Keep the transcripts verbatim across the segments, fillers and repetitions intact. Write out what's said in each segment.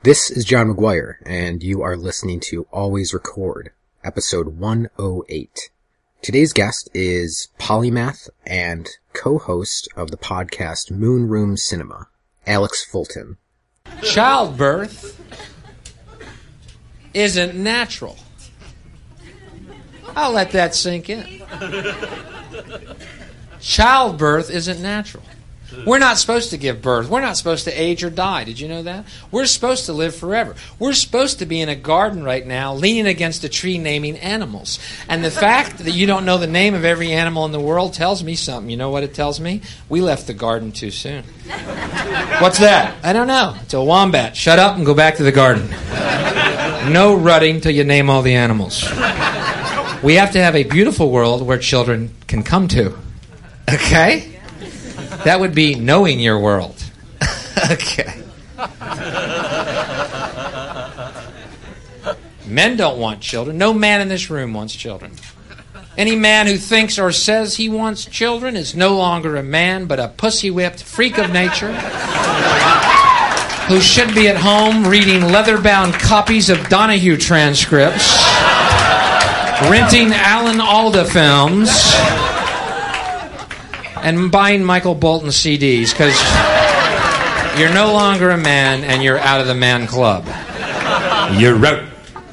This is John McGuire, and you are listening to Always Record, episode one oh eight. Today's guest is polymath and co-host of the podcast Moon Room Cinema, Alex Fulton. Childbirth isn't natural. I'll let that sink in. Childbirth isn't natural. We're not supposed to give birth. We're not supposed to age or die. Did you know that? We're supposed to live forever. We're supposed to be in a garden right now, leaning against a tree naming animals. And the fact that you don't know the name of every animal in the world tells me something. You know what it tells me? We left the garden too soon. What's that? I don't know. It's a wombat. Shut up and go back to the garden. No rutting till you name all the animals. We have to have a beautiful world where children can come to. Okay? That would be knowing your world. Okay. Men don't want children. No man in this room wants children. Any man who thinks or says he wants children is no longer a man, but a pussy-whipped freak of nature who should be at home reading leather-bound copies of Donahue transcripts, renting Alan Alda films, and buying Michael Bolton C Ds, because you're no longer a man and you're out of the man club. You're out.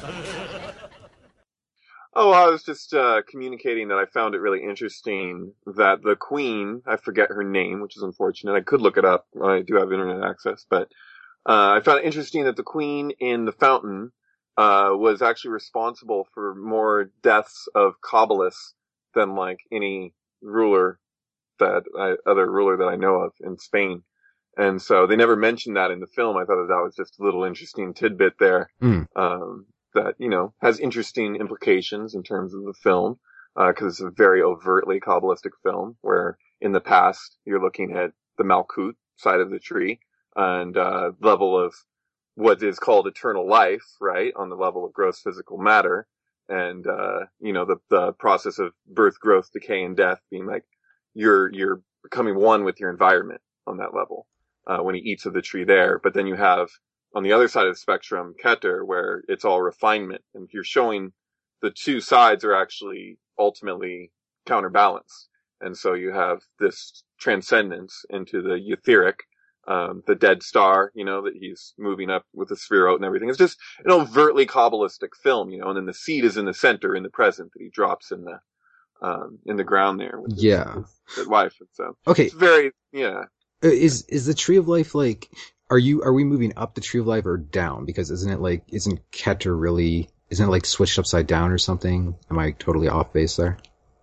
Oh, I was just uh, communicating that I found it really interesting that the Queen, I forget her name, which is unfortunate. I could look it up. I do have internet access, but uh, I found it interesting that the Queen in The Fountain uh, was actually responsible for more deaths of Kabbalists than like any ruler that I, other ruler that I know of in Spain. And so they never mentioned that in the film. I thought that, that was just a little interesting tidbit there. Mm. Um, that, you know, has interesting implications in terms of the film. Uh, cause it's a very overtly Kabbalistic film where in the past you're looking at the Malkut side of the tree and, uh, level of what is called eternal life, right? On the level of gross physical matter. And, uh, you know, the, the process of birth, growth, decay, and death being like, you're, you're becoming one with your environment on that level, uh, when he eats of the tree there. But then you have on the other side of the spectrum, Keter, where it's all refinement. And you're showing the two sides are actually ultimately counterbalanced. And so you have this transcendence into the etheric, um, the dead star, you know, that he's moving up with the spheroid and everything. It's just an overtly Kabbalistic film, you know, and then the seed is in the center, in the present, that he drops in the, Um, in the ground there with his, yeah. his, his wife. So okay. It's very, yeah. Is, is the Tree of Life like, are you, are we moving up the Tree of Life or down? Because isn't it like, isn't Keter really, isn't it like switched upside down or something? Am I totally off base there?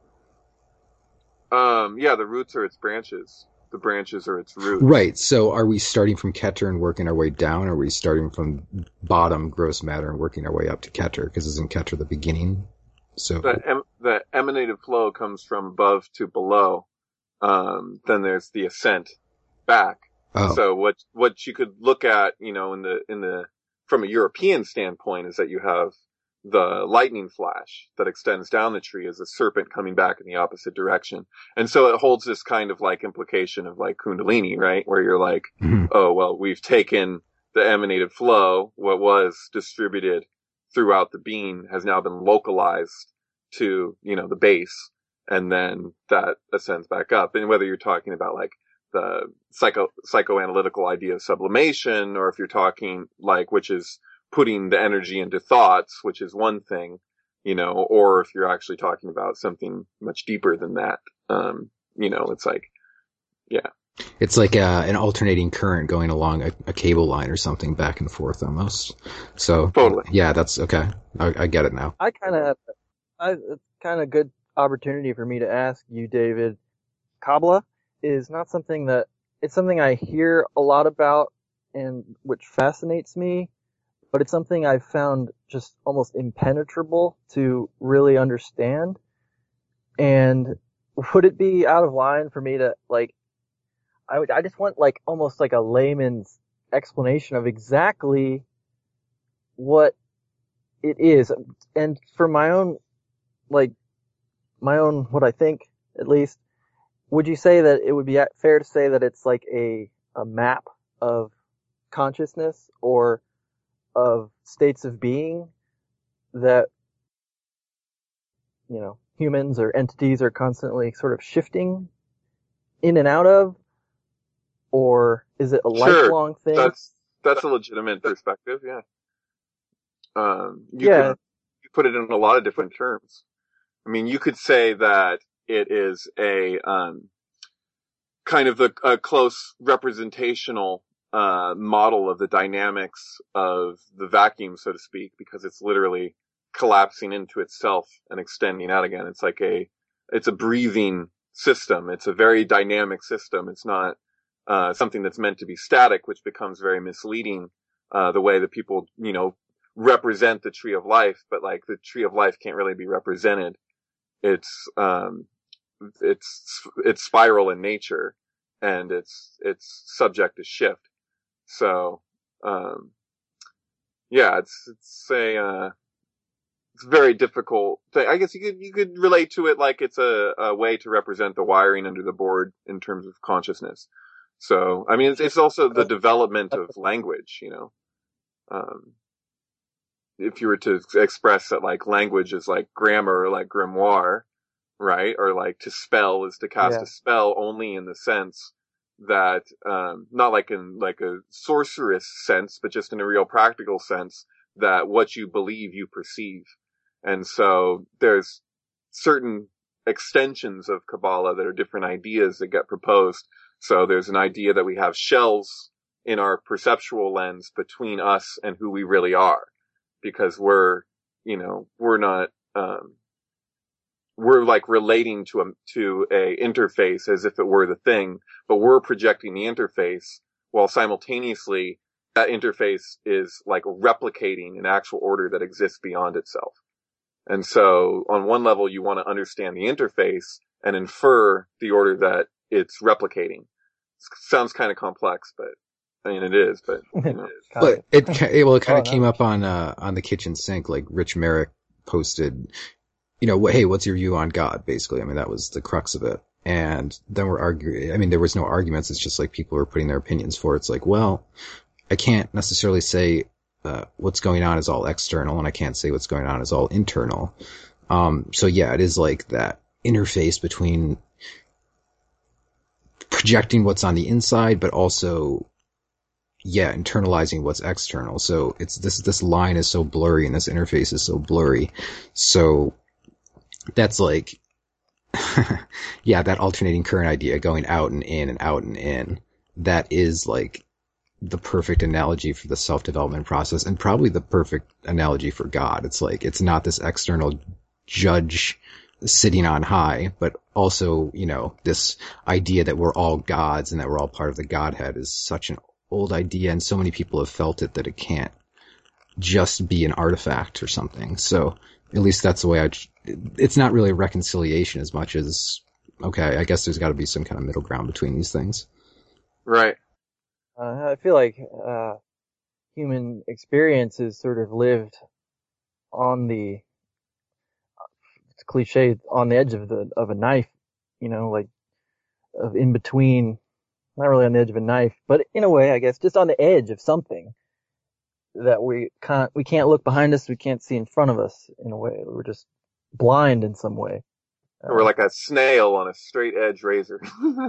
Um, yeah, the roots are its branches. The branches are its roots. Right. So are we starting from Keter and working our way down? Or are we starting from bottom gross matter and working our way up to Keter? Because isn't Keter the beginning? So the, em- the emanative flow comes from above to below. Um, then there's the ascent back. Oh. So what, what you could look at, you know, in the, in the, from a European standpoint is that you have the lightning flash that extends down the tree as a serpent coming back in the opposite direction. And so it holds this kind of like implication of like Kundalini, right? Where you're like, mm-hmm. oh, well, we've taken the emanative flow, what was distributed throughout the being has now been localized to, you know, the base, and then that ascends back up. And whether you're talking about like the psycho, psychoanalytical idea of sublimation, or if you're talking like, which is putting the energy into thoughts, which is one thing, you know, or if you're actually talking about something much deeper than that, um, you know, it's like, yeah. It's like uh, an alternating current going along a, a cable line or something back and forth almost. So totally. Yeah, that's okay. I, I get it now. I kind of, I it's kind of good opportunity for me to ask you, David. Kabbalah is not something that it's something I hear a lot about and which fascinates me, but it's something I've found just almost impenetrable to really understand. And would it be out of line for me to like? I would, I just want like almost like a layman's explanation of exactly what it is. And for my own, like, my own, what I think, at least, would you say that it would be fair to say that it's like a, a map of consciousness, or of states of being that, you know, humans or entities are constantly sort of shifting in and out of? Or is it a Sure. lifelong thing? That's, that's a legitimate perspective, yeah. Um, you Yeah. could you put it in a lot of different terms. I mean, you could say that it is a, um, kind of a, a close representational, uh, model of the dynamics of the vacuum, so to speak, because it's literally collapsing into itself and extending out again. It's like a, it's a breathing system. It's a very dynamic system. It's not, uh, something that's meant to be static, which becomes very misleading, uh, the way that people, you know, represent the tree of life, but like the tree of life can't really be represented. It's, um, it's, it's spiral in nature, and it's, it's subject to shift. So, um, yeah, it's, it's a, uh, it's a very difficult thing. I guess you could, you could relate to it like it's a, a way to represent the wiring under the board in terms of consciousness. So, I mean, it's, it's also the development of language, you know. Um, if you were to express that like language is like grammar or like grimoire, right? Or like to spell is to cast Yeah. a spell only in the sense that, um, not like in like a sorceress sense, but just in a real practical sense that what you believe you perceive. And so there's certain extensions of Kabbalah that are different ideas that get proposed. So there's an idea that we have shells in our perceptual lens between us and who we really are, because we're, you know, we're not, um, we're like relating to a, to a interface as if it were the thing, but we're projecting the interface while simultaneously that interface is like replicating an actual order that exists beyond itself. And so on one level, you want to understand the interface and infer the order that it's replicating. It sounds kind of complex, but I mean, it is, but you know. But it, it well, it kind of Oh, came no. up on uh, on the kitchen sink. Like Rich Merrick posted, you know, hey, what's your view on God? Basically, I mean, that was the crux of it. And then we're arguing. I mean, there was no arguments. It's just like people were putting their opinions for it. It's like, well, I can't necessarily say uh, what's going on is all external, and I can't say what's going on is all internal. Um, so yeah, it is like that interface between projecting what's on the inside, but also, yeah, internalizing what's external. So it's this, this line is so blurry and this interface is so blurry. So that's like, yeah, that alternating current idea going out and in and out and in. That is like the perfect analogy for the self-development process, and probably the perfect analogy for God. It's like, it's not this external judge sitting on high, but also, you know, this idea that we're all gods and that we're all part of the Godhead is such an old idea, and so many people have felt it that it can't just be an artifact or something. So at least that's the way I, it's not really a reconciliation as much as, okay, I guess there's got to be some kind of middle ground between these things. Right. Uh, I feel like uh, human experience is sort of lived on the, it's cliche, on the edge of the of a knife, you know, like of in between, not really on the edge of a knife, but in a way, I guess, just on the edge of something that we can't we can't look behind us, we can't see in front of us. In a way, we're just blind in some way. Uh, We're like a snail on a straight edge razor.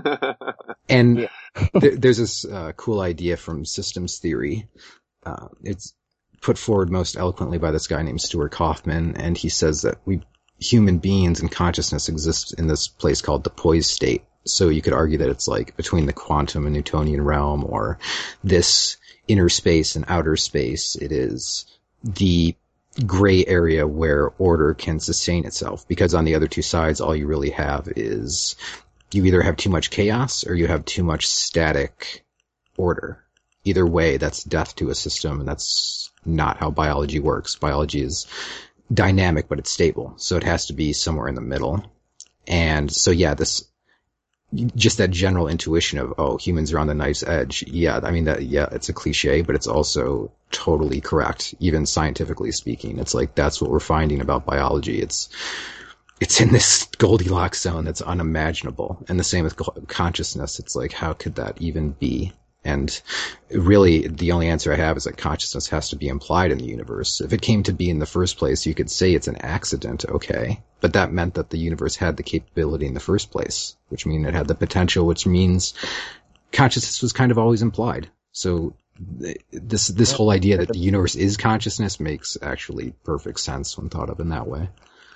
And Yeah. there, there's this uh, cool idea from systems theory. Uh, it's put forward most eloquently by this guy named Stuart Kaufman, and he says that we human beings and consciousness exist in this place called the poised state. So you could argue that it's like between the quantum and Newtonian realm, or this inner space and outer space. It is the gray area where order can sustain itself, because on the other two sides, all you really have is you either have too much chaos or you have too much static order. Either way, that's death to a system, and that's not how biology works. Biology is dynamic, but it's stable. So it has to be somewhere in the middle. And so, yeah, this, just that general intuition of, oh, humans are on the knife's edge. Yeah, I mean, that, yeah, it's a cliche, but it's also totally correct, even scientifically speaking. It's like, that's what we're finding about biology. It's, it's in this Goldilocks zone that's unimaginable. And the same with consciousness. It's like, how could that even be? And really, the only answer I have is that consciousness has to be implied in the universe. If it came to be in the first place, you could say it's an accident, okay. But that meant that the universe had the capability in the first place, which means it had the potential, which means consciousness was kind of always implied. So this this whole idea that the universe is consciousness makes actually perfect sense when thought of in that way.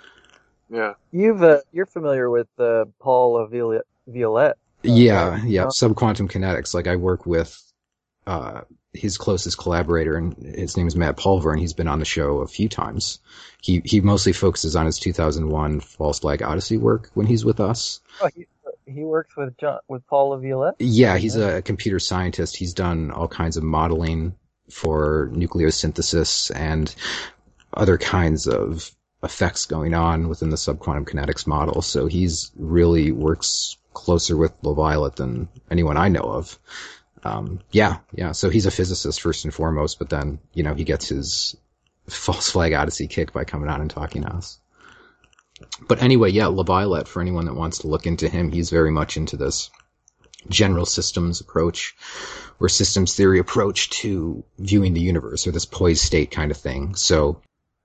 Yeah. You've uh, you're familiar with uh, Paul Violette. Violette. Yeah, yeah, subquantum kinetics. Like I work with uh his closest collaborator, and his name is Matt Pulver, and he's been on the show a few times. He he mostly focuses on his two thousand one False Flag Odyssey work when he's with us. Oh, he, he works with John, with Paul Violette? Yeah, he's a computer scientist. He's done all kinds of modeling for nucleosynthesis and other kinds of effects going on within the subquantum kinetics model. So he's really works closer with LaViolette than anyone I know of. Um, yeah, yeah. So he's a physicist first and foremost, but then, you know, he gets his False Flag Odyssey kick by coming on and talking to us. But anyway, yeah, LaViolette, for anyone that wants to look into him, he's very much into this general systems approach or systems theory approach to viewing the universe, or this poised state kind of thing. So,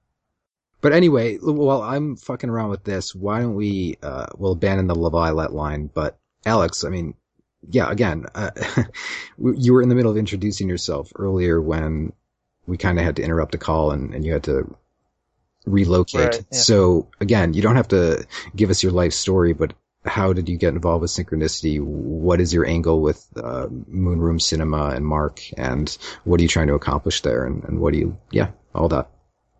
but anyway, while I'm fucking around with this, why don't we, uh, we'll abandon the LaViolette line, but Alex, I mean, yeah, again, uh, you were in the middle of introducing yourself earlier when we kind of had to interrupt the call and, and you had to relocate. Right, yeah. So again, you don't have to give us your life story, but how did you get involved with Synchronicity? What is your angle with uh, Moonroom Cinema and Mark, and what are you trying to accomplish there, and, and what do you, yeah, all that.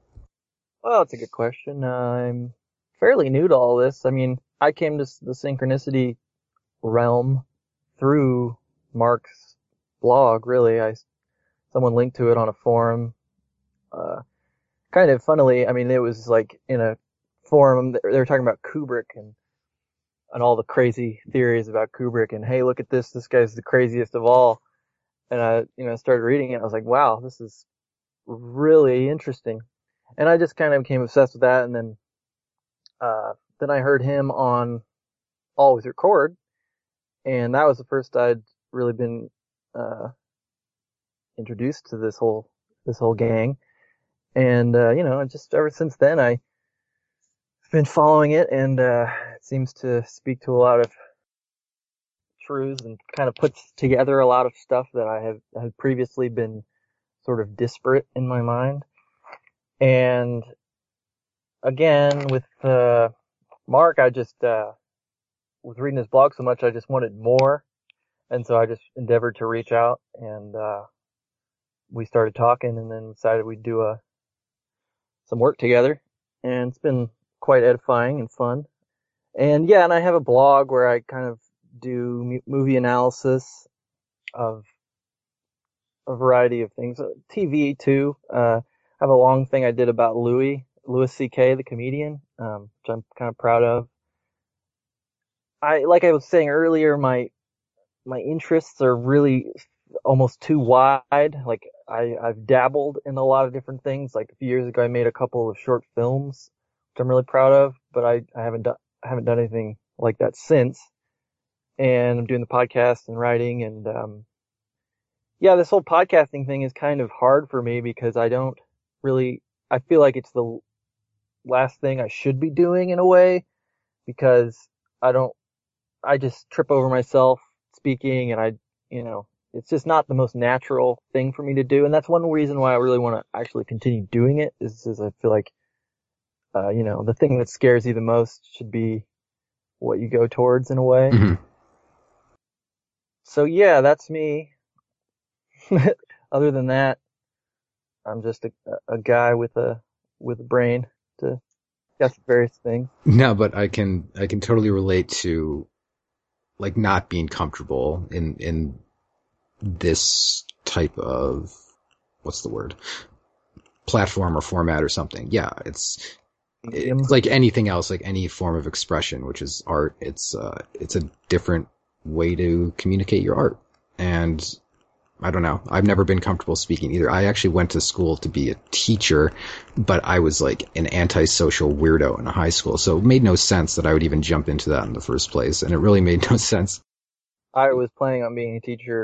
Well, that's a good question. Uh, I'm fairly new to all this. I mean, I came to the Synchronicity realm through Mark's blog, really. I, someone linked to it on a forum. Uh, kind of funnily, I mean, it was like in a forum, they were talking about Kubrick and, and all the crazy theories about Kubrick, and hey, look at this, this guy's the craziest of all. And I, you know, started reading it. I was like, wow, this is really interesting. And I just kind of became obsessed with that. And then, uh, then I heard him on Always Record. And that was the first I'd really been, uh, introduced to this whole, this whole gang. And, uh, you know, just ever since then, I've been following it, and, uh, it seems to speak to a lot of truths and kind of puts together a lot of stuff that I have had previously been sort of disparate in my mind. And again, with, uh, Mark, I just, uh, was reading his blog so much, I just wanted more. And so I just endeavored to reach out, and, uh, we started talking, and then decided we'd do a, some work together. And it's been quite edifying and fun. And yeah, and I have a blog where I kind of do movie analysis of a variety of things. T V too. Uh, I have a long thing I did about Louis, Louis C K, the comedian, um, which I'm kind of proud of. I, like I was saying earlier, my, my interests are really almost too wide. Like I, I've dabbled in a lot of different things. Like a few years ago, I made a couple of short films, which I'm really proud of, but I, I haven't done, I haven't done anything like that since. And I'm doing the podcast and writing, and, um, yeah, this whole podcasting thing is kind of hard for me because I don't really, I feel like it's the last thing I should be doing in a way, because I don't, I just trip over myself speaking, and I, you know, it's just not the most natural thing for me to do. And that's one reason why I really want to actually continue doing it, is, is I feel like, uh, you know, the thing that scares you the most should be what you go towards in a way. Mm-hmm. So yeah, that's me. Other than that, I'm just a, a guy with a, with a brain to guess various things. No, but I can, I can totally relate to, like, not being comfortable in, in this type of, what's the word? Platform or format or something. Yeah, it's, it's like anything else, like any form of expression, which is art. It's, uh, it's a different way to communicate your art. And I don't know. I've never been comfortable speaking either. I actually went to school to be a teacher, but I was like an antisocial weirdo in high school. So it made no sense that I would even jump into that in the first place. And it really made no sense. I was planning on being a teacher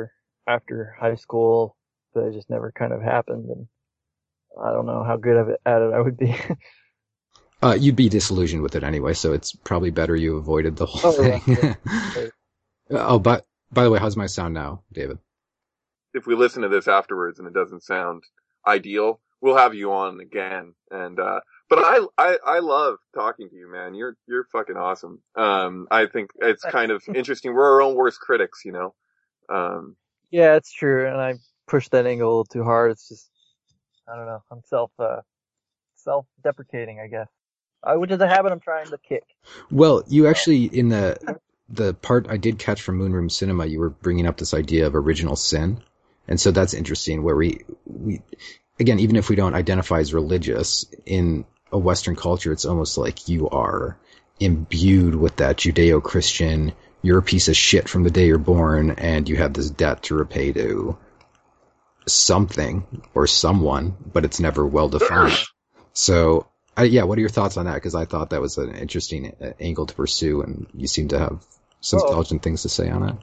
after high school, but it just never kind of happened, and I don't know how good of it, at it I would be. Uh, you'd be disillusioned with it anyway, so it's probably better you avoided the whole Oh, yeah, thing. yeah. Oh, but by the way, how's my sound now, David? If we listen to this afterwards and it doesn't sound ideal, we'll have you on again. And uh but I I I love talking to you, man. You're you're fucking awesome. Um I think it's kind of interesting. We're our own worst critics, you know. Um Yeah, it's true, and I pushed that angle a little too hard. It's just, I don't know, I'm self, uh, self-deprecating, I guess. Uh, which is a habit I'm trying to kick. Well, you actually, in the the part I did catch from Moonroom Cinema, you were bringing up this idea of original sin. And so that's interesting, where we, we, again, even if we don't identify as religious, in a Western culture, it's almost like you are imbued with that Judeo-Christian, you're a piece of shit from the day you're born, and you have this debt to repay to something or someone, but it's never well defined. So, I, yeah, what are your thoughts on that? Because I thought that was an interesting angle to pursue, and you seem to have some Oh. intelligent things to say on it.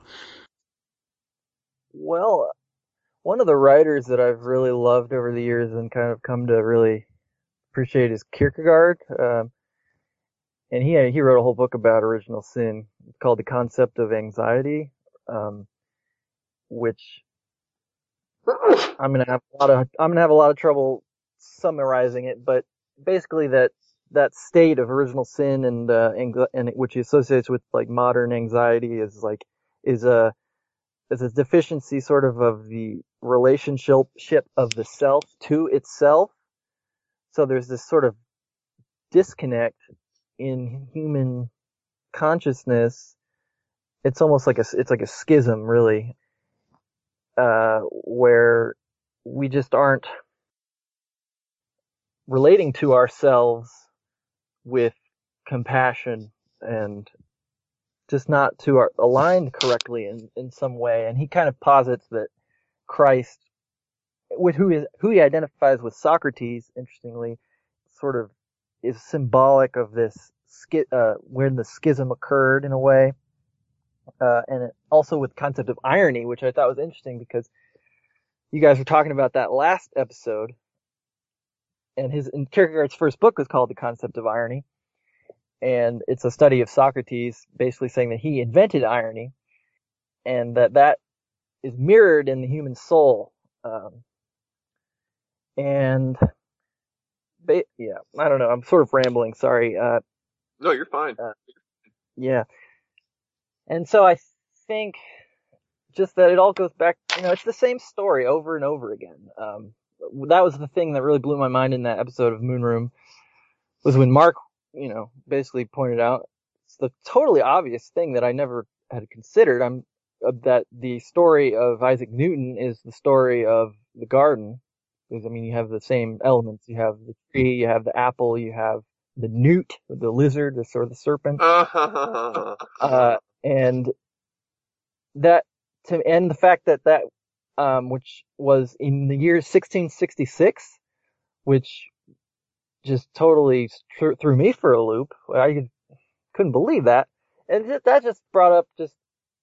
Well, one of the writers that I've really loved over the years and kind of come to really appreciate is Kierkegaard. Um, and he he wrote a whole book about original sin. It's called The Concept of Anxiety, um, which I'm gonna have a lot of I'm gonna have a lot of trouble summarizing it, but basically that that state of original sin and uh, ang- and which he associates with like modern anxiety is like is a is a deficiency sort of of the relationship of the self to itself. So there's this sort of disconnect in human consciousness. It's almost like a it's like a schism, really, uh, where we just aren't relating to ourselves with compassion and just not to our aligned correctly in, in some way. And he kind of posits that Christ, with who is who he identifies with Socrates, interestingly, sort of is symbolic of this schi- uh, when the schism occurred in a way, uh, and it, also with the concept of irony, which I thought was interesting because you guys were talking about that last episode, and his and Kierkegaard's first book was called The Concept of Irony, and it's a study of Socrates, basically saying that he invented irony, and that that is mirrored in the human soul. Um, and ba- yeah, I don't know. I'm sort of rambling. Sorry. Uh, no, you're fine. Uh, yeah. And so I think just that it all goes back, you know, it's the same story over and over again. Um, that was the thing that really blew my mind in that episode of Moonroom, was when Mark, you know, basically pointed out it's the totally obvious thing that I never had considered. I'm uh, that the story of Isaac Newton is the story of the garden. Because, I mean, you have the same elements. You have the tree, you have the apple, you have the newt, the lizard, the sort of the serpent. uh, and that, to, and the fact that that, um, which was in the year sixteen sixty-six, which just totally th- threw me for a loop. I couldn't believe that. And just, that just brought up just,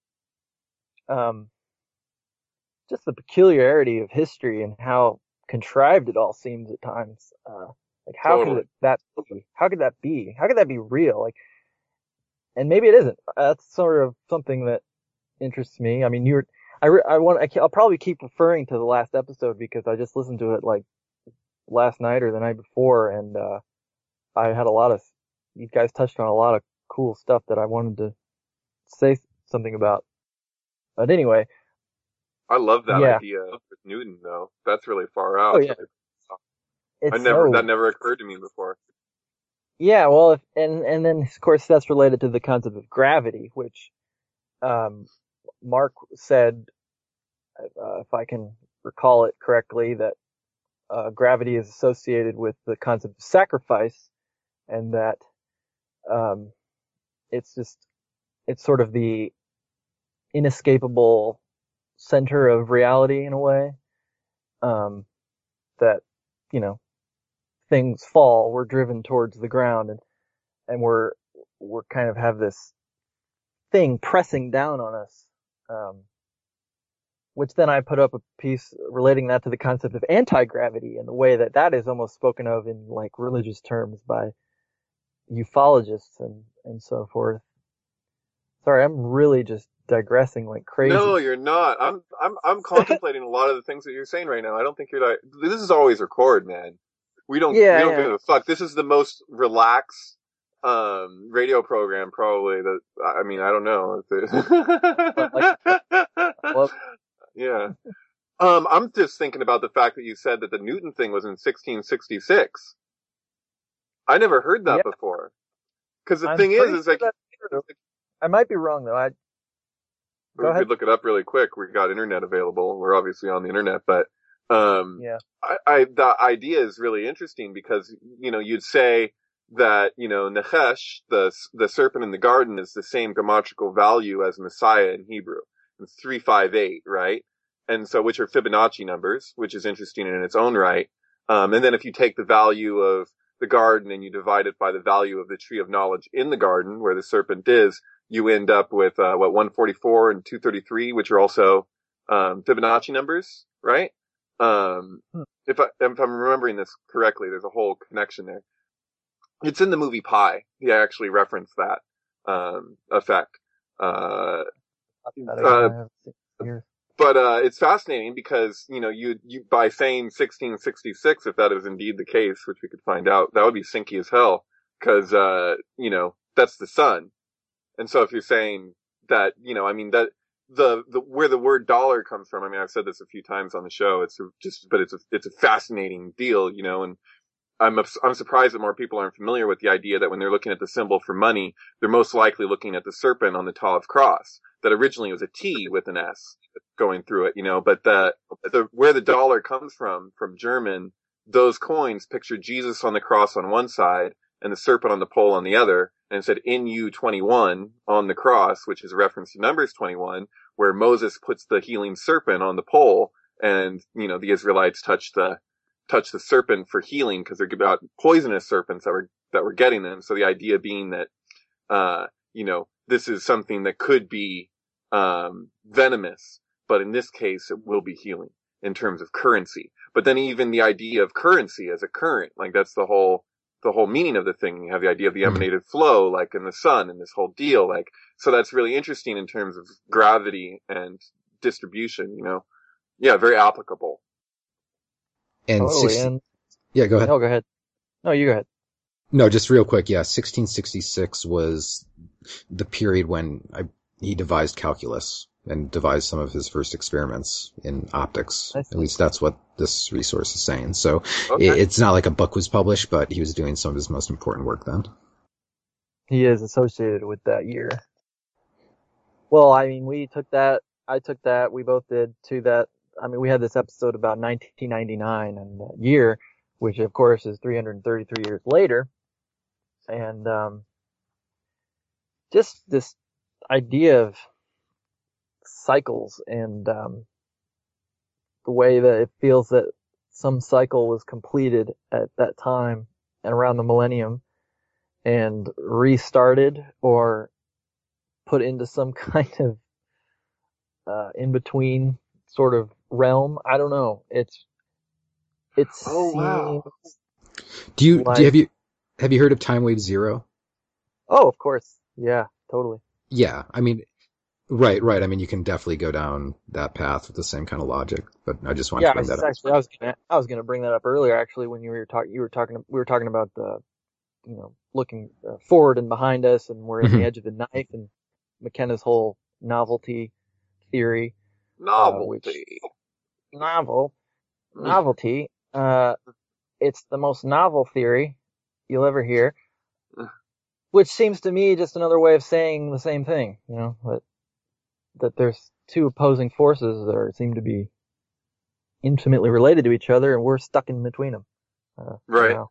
um, just the peculiarity of history and how contrived it all seems at times. Uh, like how Totally. could it, that be? How could that be? How could that be real? Like, and maybe it isn't. That's sort of something that interests me. I mean, you're, I, re, I want, I, I'll probably keep referring to the last episode because I just listened to it like last night or the night before, and uh, I had a lot of, you guys touched on a lot of cool stuff that I wanted to say something about. But anyway. I love that yeah. idea with Newton, though. That's really far out. Oh, yeah. It's I never so, that never occurred to me before. Yeah, well, if, and and then of course that's related to the concept of gravity, which um, Mark said, uh, if I can recall it correctly, that uh, gravity is associated with the concept of sacrifice, and that um, it's just it's sort of the inescapable center of reality in a way. Um, that you know things fall, we're driven towards the ground, and and we're we're kind of have this thing pressing down on us, um, which then I put up a piece relating that to the concept of anti-gravity and the way that that is almost spoken of in like religious terms by ufologists and, and so forth. Sorry, I'm really just digressing like crazy. No, you're not. I'm I'm I'm contemplating a lot of the things that you're saying right now. I don't think you're like, this is always record, man. We don't Yeah, we don't yeah. give a fuck. This is the most relaxed um radio program probably that I mean, I don't know. Well, Yeah. Um I'm just thinking about the fact that you said that the Newton thing was in sixteen sixty-six. I never heard that Yeah. before. Cuz the I'm thing is pretty is like sure that's true. I might be wrong though. I we Go ahead. could look it up really quick. We got internet available. We're obviously on the internet, but um yeah. I, I the idea is really interesting because you know you'd say that you know Nechesh, the the serpent in the garden, is the same geometrical value as Messiah in Hebrew. It's three five eight, right? And so which are Fibonacci numbers, which is interesting in its own right. Um, and then if you take the value of the garden and you divide it by the value of the tree of knowledge in the garden, where the serpent is, you end up with uh, what one forty-four and two thirty-three, which are also um, Fibonacci numbers, right? Um, Hmm. if, I, if I'm remembering this correctly, there's a whole connection there. It's in the movie Pi. He actually referenced that um, effect. Uh, That uh, I haven't seen in years. but uh, it's fascinating because you know you you by saying sixteen sixty-six, if that is indeed the case, which we could find out, that would be sinky as hell because uh, you know that's the sun. And so if you're saying that, you know, I mean that the, the, where the word dollar comes from, I mean, I've said this a few times on the show. It's a, just, but it's a, it's a fascinating deal, you know, and I'm, I'm surprised that more people aren't familiar with the idea that when they're looking at the symbol for money, they're most likely looking at the serpent on the Tav cross that originally was a T with an S going through it, you know, but the, the, where the dollar comes from, from German, those coins picture Jesus on the cross on one side and the serpent on the pole on the other. And it said N U twenty-one on the cross, which is a reference to Numbers twenty-one, where Moses puts the healing serpent on the pole, and you know the Israelites touch the touch the serpent for healing because they're about poisonous serpents that were that were getting them. So the idea being that uh you know this is something that could be um venomous, but in this case it will be healing in terms of currency. But then even the idea of currency as a current, like that's the whole. the whole meaning of the thing. You have the idea of the emanated flow, like in the sun and this whole deal. Like, so that's really interesting in terms of gravity and distribution, you know? Yeah, very applicable. And Totally. sixty And yeah, go ahead. no, go ahead. No, you go ahead. No, just real quick. Yeah, sixteen sixty-six was the period when I, he devised calculus and devised some of his first experiments in optics. I see. At least that's what this resource is saying. So Okay. it, it's not like a book was published, but he was doing some of his most important work then. He is associated with that year. Well, I mean, we took that, I took that, we both did to that. I mean, we had this episode about nineteen ninety-nine and that year, which of course is three hundred thirty-three years later. And, um, just this idea of cycles and, um, the way that it feels that some cycle was completed at that time and around the millennium and restarted or put into some kind of uh, in-between sort of realm. I don't know. It's it's Oh, wow. Do you, Like- do you, have you, have you heard of Time Wave Zero? Oh, of course. Yeah, totally. Yeah. I mean, right, right. I mean, you can definitely go down that path with the same kind of logic, but I just wanted Yeah, to bring I that was up. actually I was gonna I was gonna bring that up earlier actually when you were talking you were talking we were talking about the you know looking uh, forward and behind us and we're in Mhm. the edge of the knife and McKenna's whole novelty theory Novelty. novel novelty uh it's the most novel theory you'll ever hear, which seems to me just another way of saying the same thing, you know, that that there's two opposing forces that are, seem to be intimately related to each other, and we're stuck in between them. Uh, Right. somehow.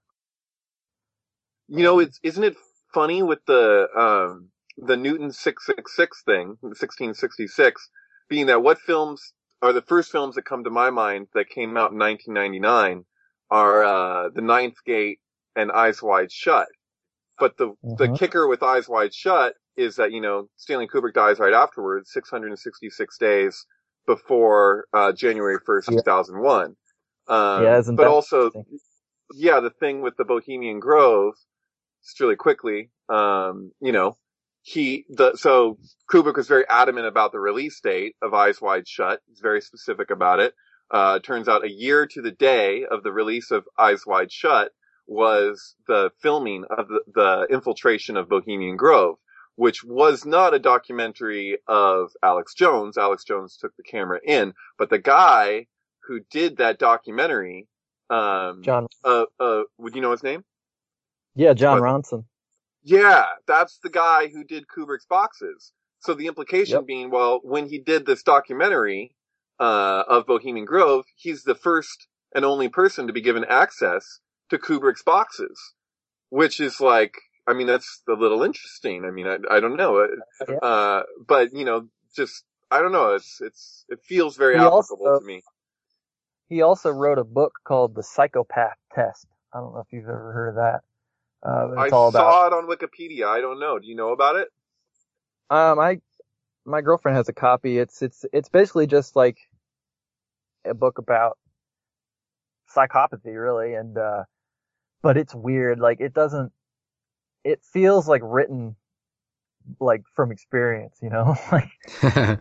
You know, it's, isn't it funny with the, um, the Newton six six six thing, sixteen sixty-six, being that what films are the first films that come to my mind that came out in nineteen ninety-nine are, uh, The Ninth Gate and Eyes Wide Shut. But the, the Mhm. kicker with Eyes Wide Shut is that, you know, Stanley Kubrick dies right afterwards, six hundred sixty-six days before uh, January first, Yeah. two thousand one. Um, Yeah, isn't but that also, interesting? yeah, the thing with the Bohemian Grove, just really quickly, um, you know, he, the, so Kubrick was very adamant about the release date of Eyes Wide Shut. He's very specific about it. Uh, turns out a year to the day of the release of Eyes Wide Shut was the filming of the, the infiltration of Bohemian Grove, which was not a documentary of Alex Jones. Alex Jones took the camera in, but the guy who did that documentary, um, John. uh, uh, would you know his name? Yeah, John What? Ronson. Yeah, that's the guy who did Kubrick's Boxes. So the implication Yep. being, well, when he did this documentary, uh, of Bohemian Grove, he's the first and only person to be given access to Kubrick's Boxes. Which is like, I mean, that's a little interesting. I mean, I, I don't know. Yeah. Uh, but, you know, just, I don't know. It's, it's, it feels very He applicable also- to me. He also wrote a book called The Psychopath Test. I don't know if you've ever heard of that. Uh, I it's all about. saw it on Wikipedia. I don't know. Do you know about it? Um, I, my girlfriend has a copy. It's it's it's basically just like a book about psychopathy, really, and uh, but it's weird. Like it doesn't. It feels like written, like from experience, you know. Like,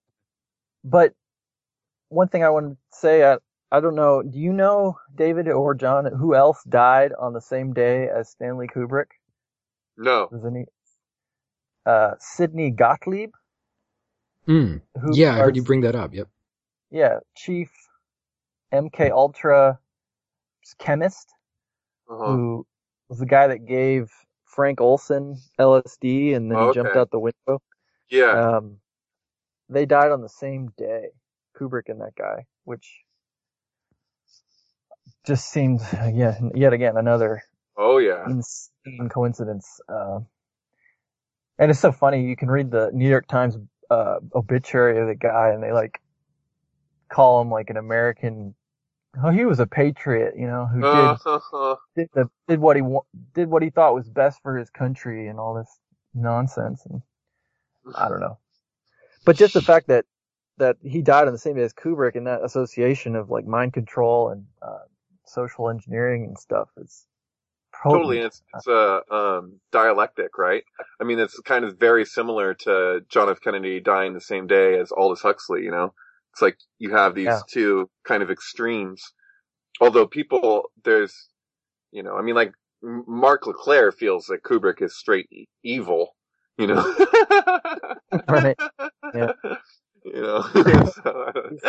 but one thing I wanted to say, I I don't know. Do you know, David or John, who else died on the same day as Stanley Kubrick? No. Does any? Uh, Sidney Gottlieb. Mm. Who Yeah, I heard was- you bring that up. Yep. Yeah, chief M K Ultra chemist, Uh-huh. who was the guy that gave Frank Olson L S D and then he Okay. jumped out the window. Yeah. Um, they died on the same day, Kubrick and that guy, which just seems, yeah, yet again another Oh, yeah. insane coincidence. Uh, and it's so funny. You can read the New York Times uh, obituary of the guy, and they like call him like an American. Oh, he was a patriot, you know, who did Uh-huh. did, the, did what he wa- did what he thought was best for his country and all this nonsense. And I don't know, but just the fact that that he died on the same day as Kubrick and that association of like mind control and uh, social engineering and stuff is Totally, potent. and it's it's a um, dialectic, right? I mean, it's kind of very similar to John F. Kennedy dying the same day as Aldous Huxley. You know, it's like you have these Yeah. two kind of extremes. Although people, there's, you know, I mean, like M- Mark Leclerc feels that Kubrick is straight e- evil. You know, Right. Yeah. You know, so,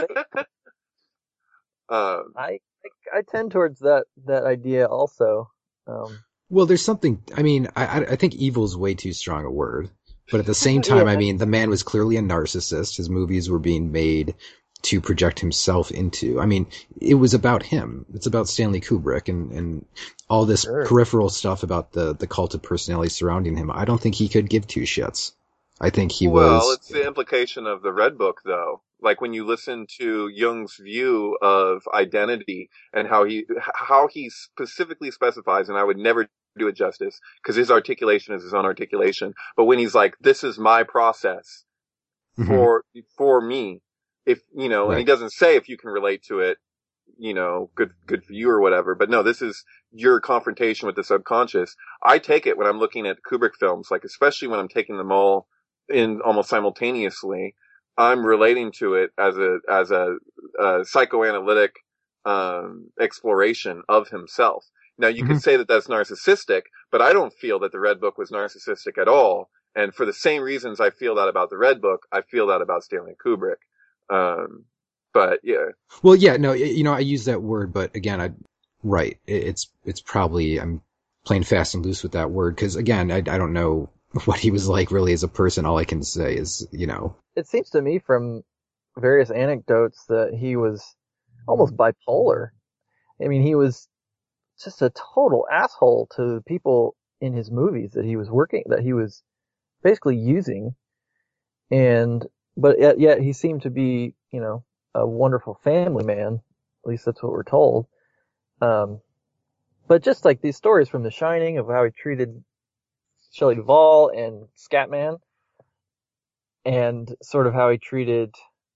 um, I I tend towards that that idea also. Um, Well, there's something. I mean, I I I think evil is way too strong a word, but at the same time, Yeah. I mean, the man was clearly a narcissist. His movies were being made to project himself into. I mean, it was about him. It's about Stanley Kubrick and and all this Sure. peripheral stuff about the the cult of personality surrounding him. I don't think he could give two shits. I think he well, was. it's the implication of the Red Book, though. Like when you listen to Jung's view of identity and how he how he specifically specifies, and I would never do it justice because his articulation is his own articulation. But when he's like, "This is my process Mhm. for for me," if you know, and he Right. doesn't say if you can relate to it, you know, good good for you or whatever. But no, this is your confrontation with the subconscious. I take it when I'm looking at Kubrick films, like especially when I'm taking them all in almost simultaneously, I'm relating to it as a as a, a psychoanalytic um, exploration of himself. Now, you could Mhm. say that that's narcissistic, but I don't feel that the Red Book was narcissistic at all. And for the same reasons I feel that about the Red Book, I feel that about Stanley Kubrick. Um, but yeah, Well, yeah, no, y- you know, I use that word, but again, I right. It- It's it's probably I'm playing fast and loose with that word because again, I I don't know what he was like really as a person. All I can say is, you know, it seems to me from various anecdotes that he was almost bipolar. I mean, he was just a total asshole to people in his movies that he was working, that he was basically using. And, but yet, yet he seemed to be, you know, a wonderful family man. At least that's what we're told. Um, but just like these stories from The Shining of how he treated Shelley Duvall and Scatman, and sort of how he treated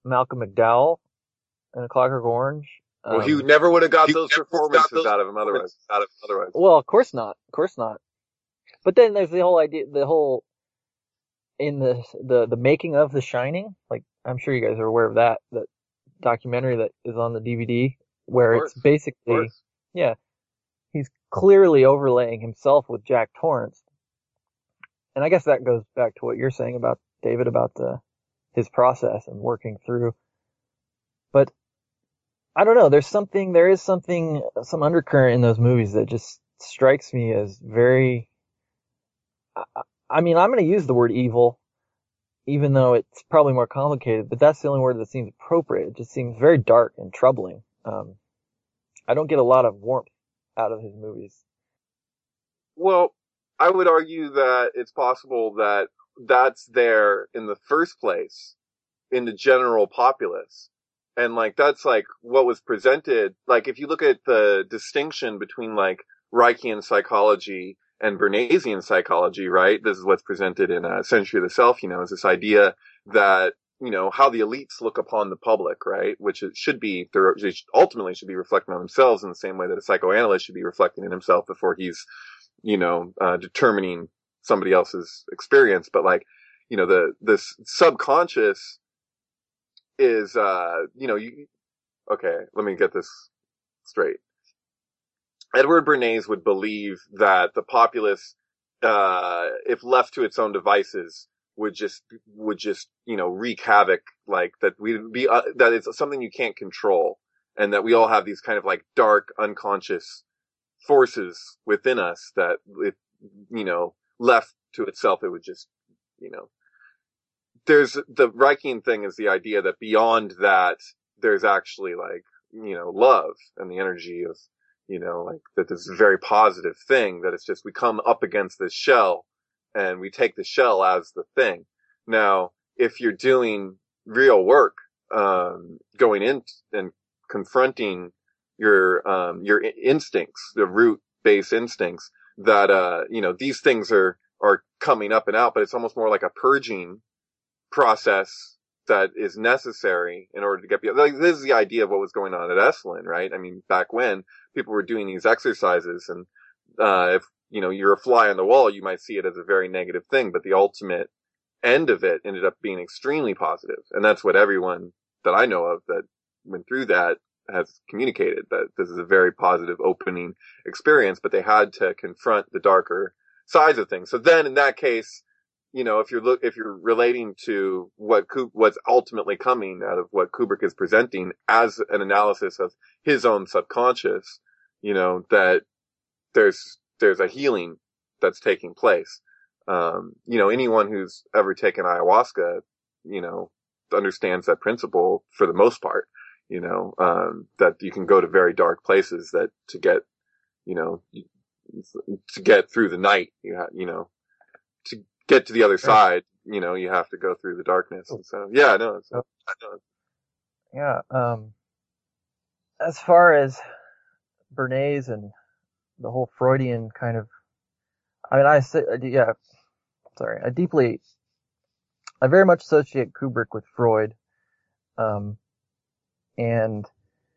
Malcolm McDowell in A Clockwork Orange. Well, Um, he never would have got he those never performances got those out of him otherwise. Out of otherwise. well, of course not. Of course not. But then there's the whole idea, the whole, in the, the, the making of The Shining, like, I'm sure you guys are aware of that, that documentary that is on the D V D, where it's basically, yeah, he's clearly overlaying himself with Jack Torrance. And I guess that goes back to what you're saying about, David, about the, his process and working through. But, I don't know, there's something, there is something, some undercurrent in those movies that just strikes me as very, I, I mean, I'm going to use the word evil, even though it's probably more complicated, but that's the only word that seems appropriate. It just seems very dark and troubling. Um, I don't get a lot of warmth out of his movies. Well, I would argue that it's possible that that's there in the first place in the general populace. And like, that's like what was presented. Like, if you look at the distinction between like Reichian psychology and Bernaysian psychology, right? This is what's presented in a Century of the Self, you know, is this idea that, you know, how the elites look upon the public, right? Which it should be, they ultimately should be reflecting on themselves in the same way that a psychoanalyst should be reflecting in himself before he's, you know, uh, determining somebody else's experience. But like, you know, the, this subconscious is, uh, you know, you, okay, let me get this straight. Edward Bernays would believe that the populace, uh, if left to its own devices, would just, would just, you know, wreak havoc, like that we'd be, uh, that it's something you can't control, and that we all have these kind of like dark, unconscious forces within us that if, you know, left to itself, it would just, you know, there's the Reichian thing is the idea that beyond that, there's actually like, you know, love and the energy of, you know, like that this is a very positive thing, that it's just we come up against this shell and we take the shell as the thing. Now, if you're doing real work, um, going in and confronting your, um, your instincts, the root-based instincts that, uh, you know, these things are, are coming up and out, but it's almost more like a purging process that is necessary in order to get, like, this is the idea of what was going on at Esalen, right? I mean, back when people were doing these exercises, and, uh, if, you know, you're a fly on the wall, you might see it as a very negative thing, but the ultimate end of it ended up being extremely positive. And that's what everyone that I know of that went through that has communicated, that this is a very positive opening experience, but they had to confront the darker sides of things. So then in that case, you know, if you're look, if you're relating to what what's ultimately coming out of what Kubrick is presenting as an analysis of his own subconscious, you know, that there's there's a healing that's taking place. Um, you know, anyone who's ever taken ayahuasca, you know, understands that principle for the most part. You know, um, that you can go to very dark places that to get, you know, to get through the night, you have, you know, to get to the other side, you know, you have to go through the darkness. And so, yeah, no, it's, I know. Yeah, um, as far as Bernays and the whole Freudian kind of, I mean, I say, yeah, sorry, I deeply, I very much associate Kubrick with Freud, um, and,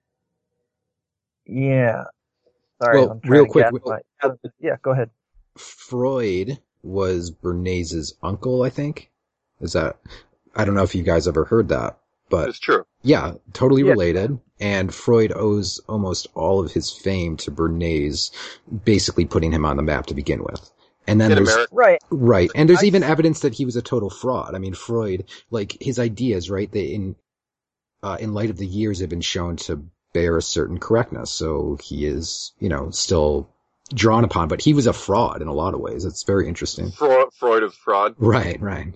yeah, sorry, Well, I'm trying real to quick, gather my, yeah, go ahead. Freud was Bernays' uncle, I think. Is that, I don't know if you guys ever heard that, but it's true. Yeah, totally Yeah. related. And Freud owes almost all of his fame to Bernays basically putting him on the map to begin with. And then In there's, America. Right. right. And there's I- even evidence that he was a total fraud. I mean, Freud, like his ideas, right? They in, uh, in light of the years have been shown to bear a certain correctness. So he is, you know, still drawn upon, but he was a fraud in a lot of ways. It's very interesting. Freud, Freud of fraud. Right, right.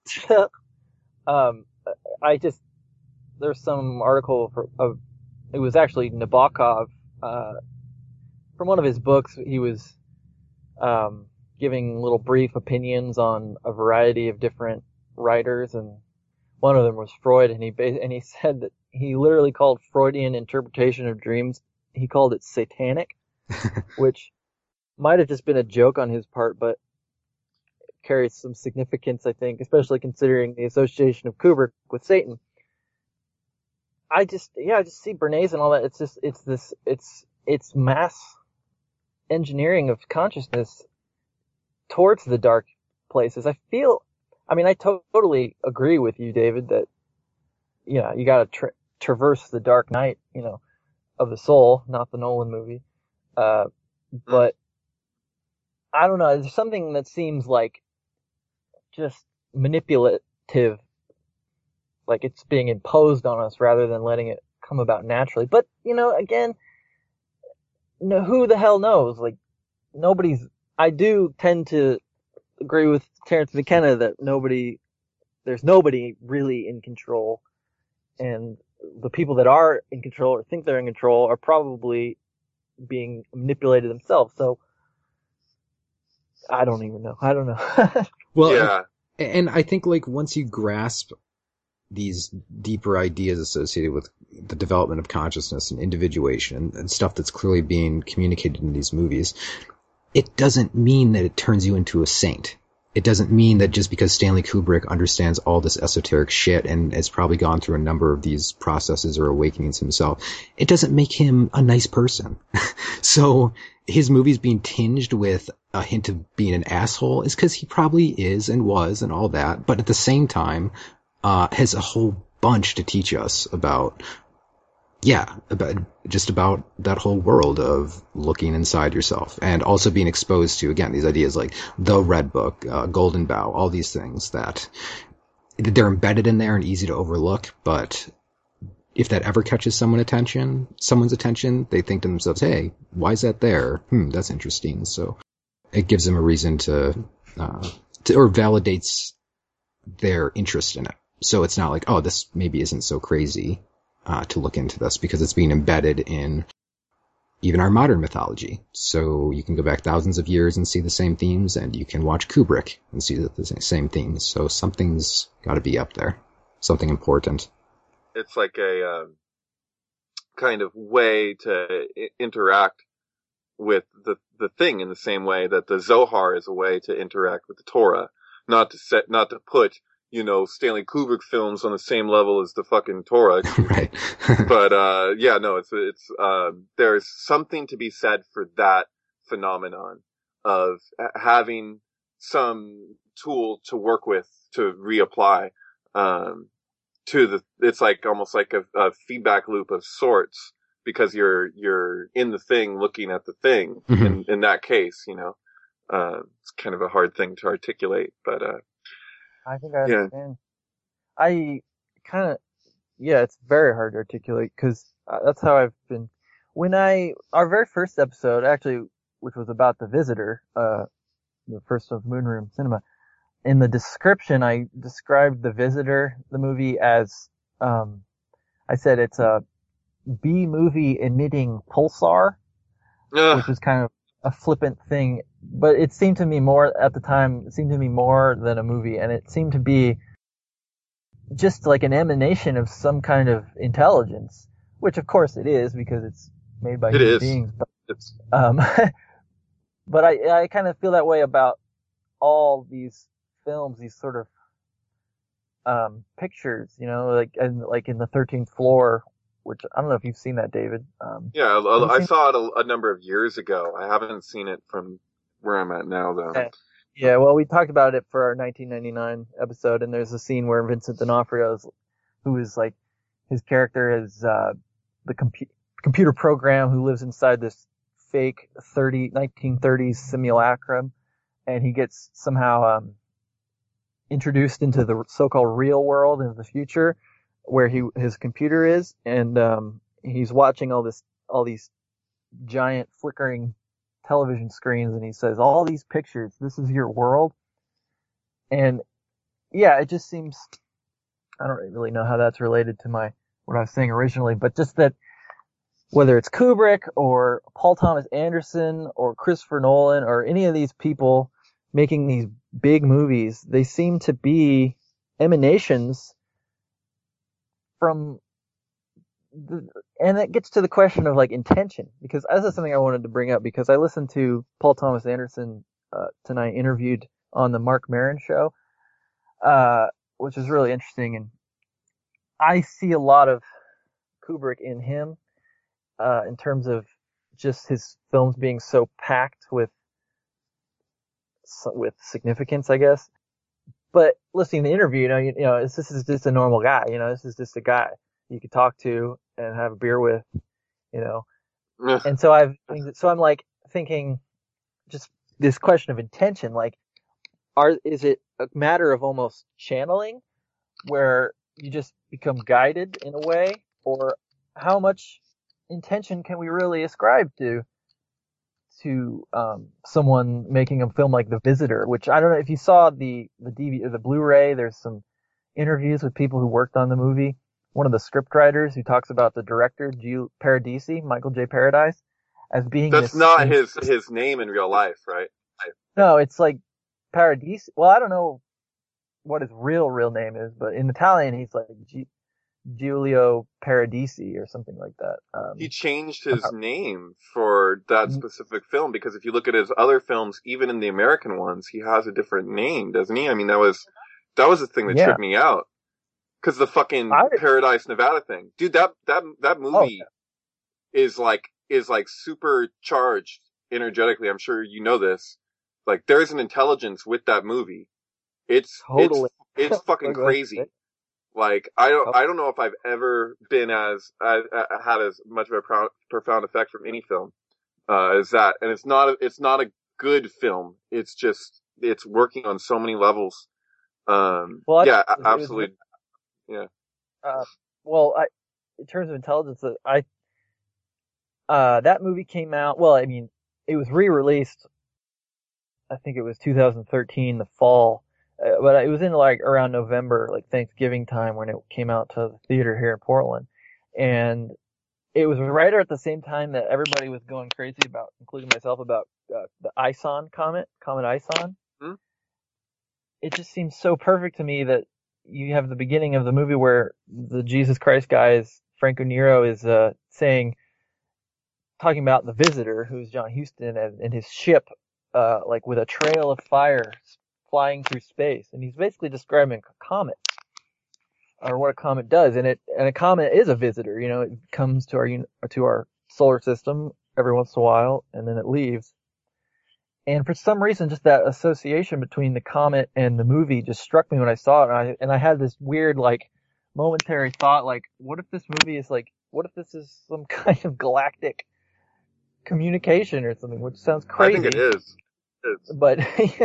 um, I just, there's some article for, of, it was actually Nabokov, uh, from one of his books. He was, um, giving little brief opinions on a variety of different writers, and one of them was Freud, and he, and he said that he literally called Freudian interpretation of dreams, he called it satanic, which might have just been a joke on his part, but carries some significance, I think, especially considering the association of Kubrick with Satan. I just, yeah, I just see Bernays and all that. It's just, it's this, it's, it's mass engineering of consciousness towards the dark places. I feel, I mean, I to- totally agree with you, David, that, you know, you gotta tra- traverse the dark night, you know, of the soul, not the Nolan movie. Uh, but I don't know, there's something that seems like just manipulative, like it's being imposed on us rather than letting it come about naturally. But, you know, again, no, who the hell knows? Like, nobody's, I do tend to agree with Terrence McKenna that nobody, there's nobody really in control. And the people that are in control or think they're in control are probably being manipulated themselves. So, I don't even know. I don't know. Well, yeah. and, and I think like once you grasp these deeper ideas associated with the development of consciousness and individuation and, and stuff that's clearly being communicated in these movies, it doesn't mean that it turns you into a saint. It doesn't mean that just because Stanley Kubrick understands all this esoteric shit and has probably gone through a number of these processes or awakenings himself, it doesn't make him a nice person. So his movies being tinged with a hint of being an asshole is because he probably is and was and all that, but at the same time, uh, has a whole bunch to teach us about Yeah, about just about that whole world of looking inside yourself and also being exposed to, again, these ideas like the Red Book, uh, Golden Bough, all these things that they're embedded in there and easy to overlook. But if that ever catches someone attention, someone's attention, they think to themselves, hey, why is that there? Hmm, that's interesting. So it gives them a reason to, uh, to or validates their interest in it. So it's not like, oh, this maybe isn't so crazy. Uh, to look into this because it's being embedded in even our modern mythology. So you can go back thousands of years and see the same themes, and you can watch Kubrick and see the, the same themes. So something's got to be up there, something important. It's like a uh, kind of way to I- interact with the the thing in the same way that the Zohar is a way to interact with the Torah, not to set, not to put, you know, Stanley Kubrick films on the same level as the fucking Torah. Right. But, uh, yeah, no, it's, it's, uh, there's something to be said for that phenomenon of having some tool to work with to reapply, um, to the, it's like almost like a, a feedback loop of sorts because you're, you're in the thing looking at the thing Mm-hmm. in, in that case, you know, uh, it's kind of a hard thing to articulate, but, uh, I think I yeah. understand. I kind of, yeah, it's very hard to articulate because uh, that's how I've been. When I, our very first episode, actually, which was about The Visitor, uh, the first of Moonroom Cinema, in the description, I described The Visitor, the movie, as, um, I said it's a B movie emitting pulsar, Ugh. which was kind of a flippant thing, but it seemed to me more, at the time, it seemed to me more than a movie, and it seemed to be just like an emanation of some kind of intelligence, which of course it is because it's made by It human is. beings. But, It's, um, but I, I kind of feel that way about all these films, these sort of, um, pictures, you know, like, and like in The thirteenth Floor, which I don't know if you've seen that, David. Um, yeah, have I, you I seen saw it a, a number of years ago. I haven't seen it from where I'm at now, though. that? Yeah, well, we talked about it for our nineteen ninety-nine episode, and there's a scene where Vincent D'Onofrio is, who is like, his character is, uh, the compu- computer program who lives inside this fake thirty, nineteen thirties simulacrum, and he gets somehow, um, introduced into the so-called real world in the future, where he, his computer is, and, um, he's watching all this, all these giant flickering television screens, and he says, all these pictures, this is your world. And yeah, it just seems, I don't really know how that's related to my, what I was saying originally, but just that whether it's Kubrick or Paul Thomas Anderson or Christopher Nolan or any of these people making these big movies, they seem to be emanations from the, and that gets to the question of like intention, because this is something I wanted to bring up because I listened to Paul Thomas Anderson uh, tonight interviewed on the Mark Maron show, uh, which is really interesting, and I see a lot of Kubrick in him, uh, in terms of just his films being so packed with, with significance, I guess. But listening to the interview, you know, you, you know, this, this is just a normal guy, you know, this is just a guy you could talk to and have a beer with, you know. And so I've, so I'm like thinking just this question of intention, like, are, is it a matter of almost channeling where you just become guided in a way, or how much intention can we really ascribe to, to, um, someone making a film like The Visitor, which I don't know if you saw the, the D V D, or the Blu-ray, there's some interviews with people who worked on the movie. One of the scriptwriters who talks about the director, Gio Paradisi, Michael J. Paradise, as being That's this. not his, his name in real life, right? No, it's like Paradisi. Well, I don't know what his real, real name is, but in Italian, he's like G- Giulio Paradisi or something like that. Um, he changed his name for that specific film because if you look at his other films, even in the American ones, he has a different name, doesn't he? I mean, that was, that was the thing that yeah. tripped me out. Cause the fucking I, Paradise, Nevada thing. Dude, that, that, that movie oh, yeah. is like, is like supercharged energetically. I'm sure you know this. Like, there's an intelligence with that movie. It's, Totally. it's, it's fucking crazy. Like, I don't, I don't know if I've ever been as, uh, had as much of a pro- profound effect from any film, uh, as that. And it's not, a, it's not a good film. It's just, it's working on so many levels. Um, well, yeah, it was, absolutely. It was, yeah. Uh, well, I, in terms of intelligence, I, uh, that movie came out, well, I mean, it was re-released, I think it was two thousand thirteen, the fall. Uh, but it was in like around November, like Thanksgiving time when it came out to the theater here in Portland. And it was right at the same time that everybody was going crazy about, including myself, about uh, the Ison comet, Comet Ison. Hmm? It just seems so perfect to me that you have the beginning of the movie where the Jesus Christ guy is, Franco Nero is uh, saying, talking about the visitor, who's John Huston, and, and his ship, uh, like with a trail of fire flying through space, and he's basically describing a comet, or what a comet does. And it, and a comet is a visitor. You know, it comes to our to our solar system every once in a while, and then it leaves. And for some reason, just that association between the comet and the movie just struck me when I saw it, and I and I had this weird, like, momentary thought, like, what if this movie is like, what if this is some kind of galactic communication or something, which sounds crazy. I think it is. It is. But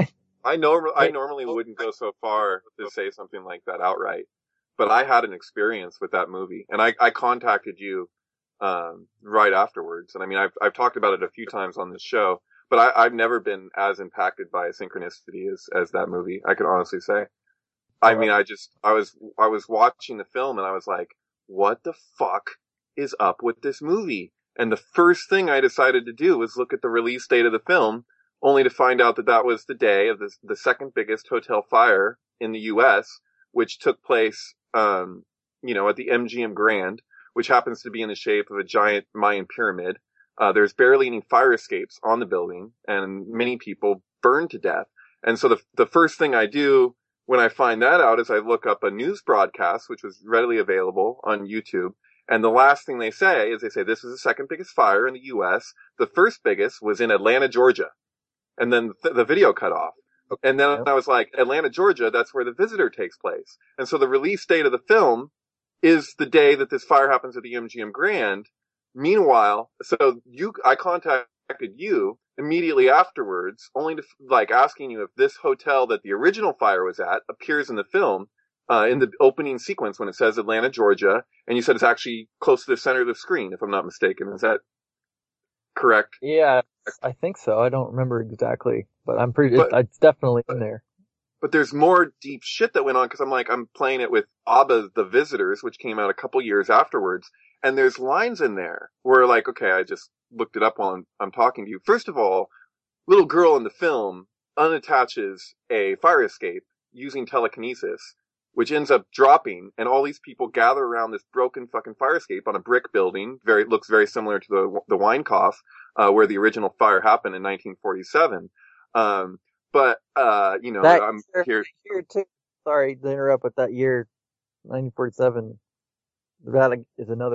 I know I normally wouldn't go so far to say something like that outright, but I had an experience with that movie, and I, I contacted you um, right afterwards. And I mean, I've I've talked about it a few times on this show, but I, I've never been as impacted by a synchronicity as as that movie. I can honestly say. I mean, I just I was I was watching the film and I was like, what the fuck is up with this movie? And the first thing I decided to do was look at the release date of the film, only to find out that that was the day of the, the second biggest hotel fire in the U S, which took place, um, you know, at the M G M Grand, which happens to be in the shape of a giant Mayan pyramid. Uh, there's barely any fire escapes on the building, and many people burned to death. And so the the first thing I do when I find that out is I look up a news broadcast, which was readily available on YouTube. And the last thing they say is they say, this is the second biggest fire in the U S. The first biggest was in Atlanta, Georgia. And then th- the video cut off. And then I was like, Atlanta, Georgia, that's where The Visitor takes place. And so the release date of the film is the day that this fire happens at the M G M Grand. Meanwhile, so you, I contacted you immediately afterwards, only to, like, asking you if this hotel that the original fire was at appears in the film. Uh, in the opening sequence when it says Atlanta, Georgia, and you said it's actually close to the center of the screen, if I'm not mistaken. Is that correct? Yeah, I think so. I don't remember exactly, but I'm pretty, but, it's definitely in there. But there's more deep shit that went on, because I'm like, I'm playing it with ABBA's The Visitors, which came out a couple years afterwards, and there's lines in there where, like, okay, I just looked it up while I'm, I'm talking to you. First of all, little girl in the film unattaches a fire escape using telekinesis, which ends up dropping, and all these people gather around this broken fucking fire escape on a brick building. Very, looks very similar to the, the Weinkauf, uh, where the original fire happened in nineteen forty-seven. Um, but, uh, you know, that I'm year, here. Year too. Sorry to interrupt, but that year, nineteen forty-seven, that is another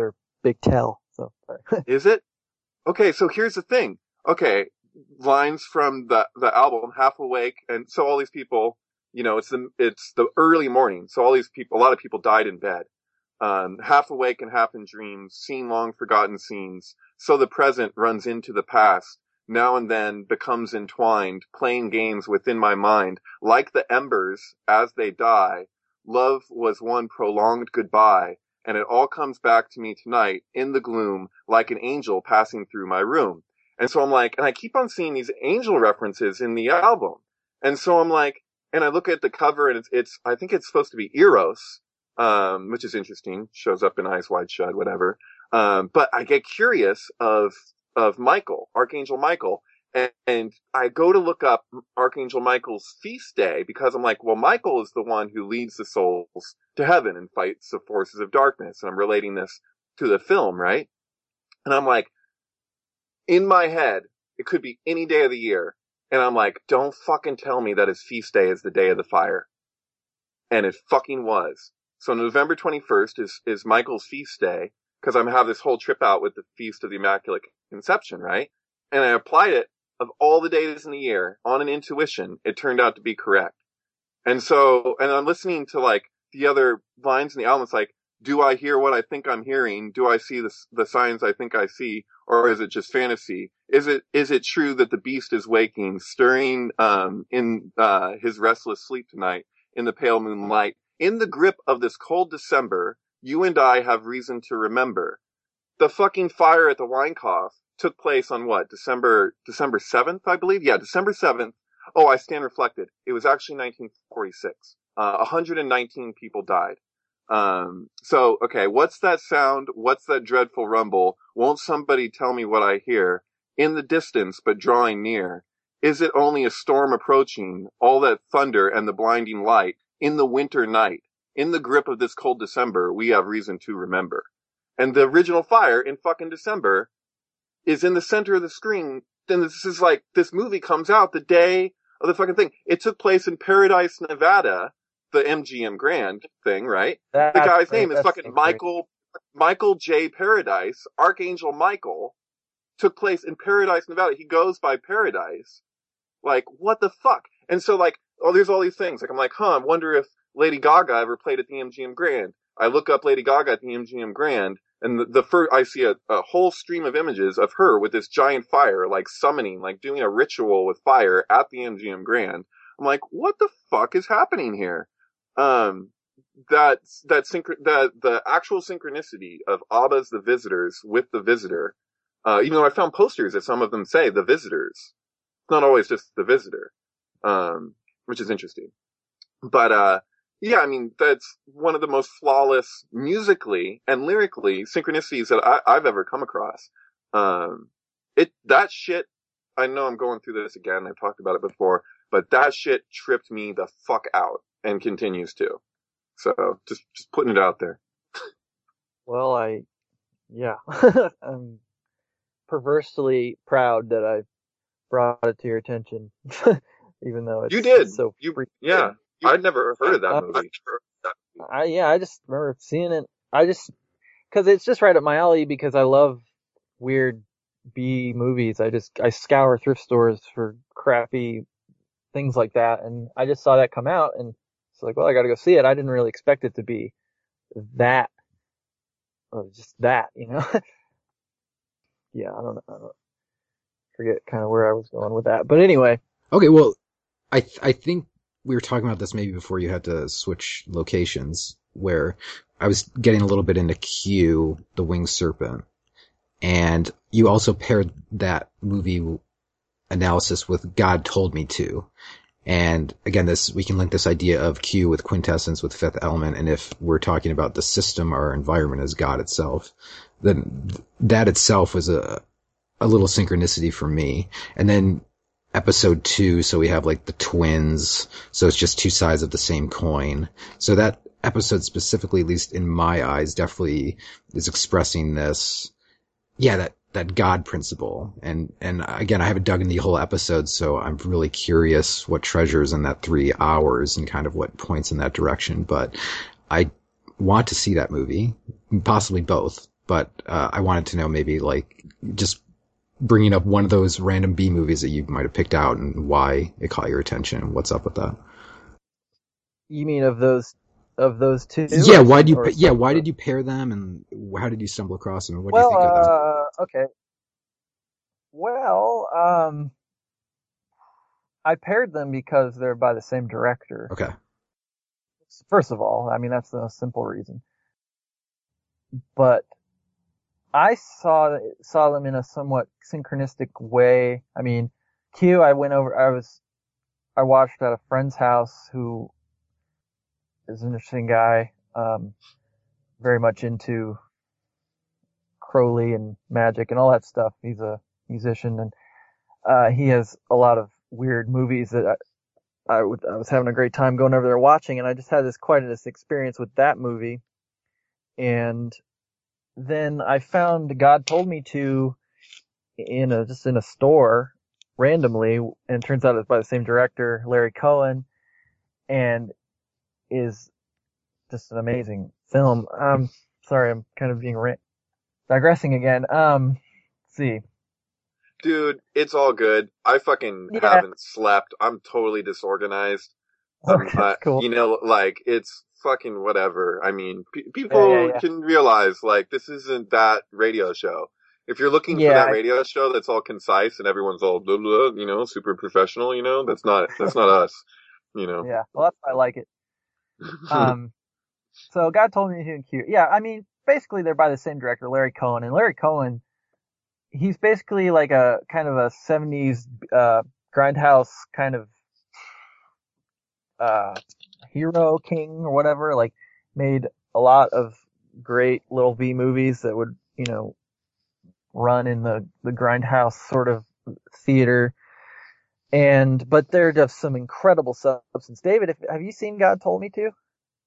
big tell. So sorry. Is it? Okay, so here's the thing. Okay, lines from the the album Half Awake, and so all these people, you know, it's the it's the early morning, so all these people, a lot of people died in bed. Um, half awake and half in dreams, seen long forgotten scenes. So the present runs into the past, now and then becomes entwined, playing games within my mind. Like the embers, as they die, love was one prolonged goodbye, and it all comes back to me tonight, in the gloom, like an angel passing through my room. And so I'm like, and I keep on seeing these angel references in the album. And so I'm like, and I look at the cover, and it's, it's I think it's supposed to be Eros, Um, which is interesting, shows up in Eyes Wide Shut, whatever. Um, but I get curious of, of Michael, Archangel Michael, and, and I go to look up Archangel Michael's feast day because I'm like, well, Michael is the one who leads the souls to heaven and fights the forces of darkness. And I'm relating this to the film, right? And I'm like, in my head, it could be any day of the year. And I'm like, don't fucking tell me that his feast day is the day of the fire. And it fucking was. So November twenty-first is, is Michael's feast day, because I'm have this whole trip out with the Feast of the Immaculate Conception, right? And I applied it of all the days in the year on an intuition. It turned out to be correct. And so, and I'm listening to like the other lines in the album. It's like, do I hear what I think I'm hearing? Do I see the, the signs I think I see? Or is it just fantasy? Is it, is it true that the beast is waking, stirring, um, in, uh, his restless sleep tonight in the pale moonlight? In the grip of this cold December, you and I have reason to remember. The fucking fire at the Weinkauf took place on what? December, December seventh, I believe? Yeah, December seventh. Oh, I stand reflected. It was actually nineteen forty-six. Uh, one hundred nineteen people died. Um, so, okay, what's that sound? What's that dreadful rumble? Won't somebody tell me what I hear? In the distance, but drawing near. Is it only a storm approaching? All that thunder and the blinding light? In the winter night, in the grip of this cold December, we have reason to remember. And the original fire in fucking December is in the center of the screen. Then this is like, this movie comes out the day of the fucking thing. It took place in Paradise, Nevada, the M G M Grand thing, right? That's the guy's great. name is That's fucking so Michael, Michael J. Paradise. Archangel Michael took place in Paradise, Nevada. He goes by Paradise. Like, what the fuck? And so like, oh, there's all these things. Like, I'm like, huh, I wonder if Lady Gaga ever played at the M G M Grand. I look up Lady Gaga at the M G M Grand, and the, the first, I see a, a whole stream of images of her with this giant fire, like summoning, like doing a ritual with fire at the M G M Grand. I'm like, what the fuck is happening here? Um, that, that synch, that, the actual synchronicity of ABBA's The Visitors with The Visitor, uh, even though I found posters that some of them say The Visitors. It's not always just The Visitor. Um, which is interesting. But, uh, yeah, I mean, that's one of the most flawless musically and lyrically synchronicities that I, I've ever come across. Um, it, that shit, I know I'm going through this again, I've talked about it before, but that shit tripped me the fuck out and continues to. So, just, just putting it out there. Well, I, yeah, I'm perversely proud that I brought it to your attention. Even though it's you did, so you, freaking yeah, good. I'd never heard of that uh, movie. I, yeah, I just remember seeing it. I just, cause it's just right up my alley because I love weird B movies. I just, I scour thrift stores for crappy things like that. And I just saw that come out and it's like, well, I gotta go see it. I didn't really expect it to be that, oh, just that, you know? Yeah, I don't know. I don't forget kind of where I was going with that. But anyway. Okay, well, I th- I think we were talking about this maybe before you had to switch locations, where I was getting a little bit into Q, the Winged Serpent, and you also paired that movie analysis with God Told Me To. And again, this, we can link this idea of Q with quintessence, with Fifth Element, and if we're talking about the system or environment as God itself, then that itself was a, a little synchronicity for me. And then episode two, so we have like the twins, so it's just two sides of the same coin. So that episode specifically, at least in my eyes, definitely is expressing this, yeah, that, that God principle. And, and again, I haven't dug into the whole episode, so I'm really curious what treasures in that three hours and kind of what points in that direction. But I want to see that movie, possibly both. but uh, I wanted to know maybe like just bringing up one of those random B movies that you might have picked out and why it caught your attention. What's up with that? You mean of those of those two? Yeah, why did you or yeah why did you pair them, and how did you stumble across them? What well, do you think of them? uh, okay. Well, um, I paired them because they're by the same director. Okay. First of all, I mean, that's the simple reason. But I saw saw them in a somewhat synchronistic way. I mean, Q, I went over, I was, I watched at a friend's house who is an interesting guy, um, very much into Crowley and magic and all that stuff. He's a musician, and uh, he has a lot of weird movies that I, I, would, I was having a great time going over there watching, and I just had this quite this experience with that movie. And then I found God Told Me To in a just in a store randomly, and it turns out it's by the same director, Larry Cohen, and is just an amazing film. Um, sorry, I'm kind of being ra- digressing again. Um, let's see. Dude, it's all good. I fucking Yeah. haven't slept. I'm totally disorganized. Um, Okay, uh, cool. You know, like, it's fucking whatever. I mean, pe- people Yeah, yeah, yeah. can realize, like, this isn't that radio show. If you're looking Yeah, for that I- radio show that's all concise and everyone's all blah, blah, you know, super professional, you know, that's not, that's not us, you know. Yeah, well, that's why I like it. Um, so God Told Me To and Q. Yeah, I mean, basically they're by the same director, Larry Cohen, and Larry Cohen, he's basically like a kind of a seventies uh, grindhouse kind of uh, hero king or whatever. Like, made a lot of great little B movies that would, you know, run in the the grindhouse sort of theater. And but they're just some incredible substance. David, if, have you seen God Told Me To?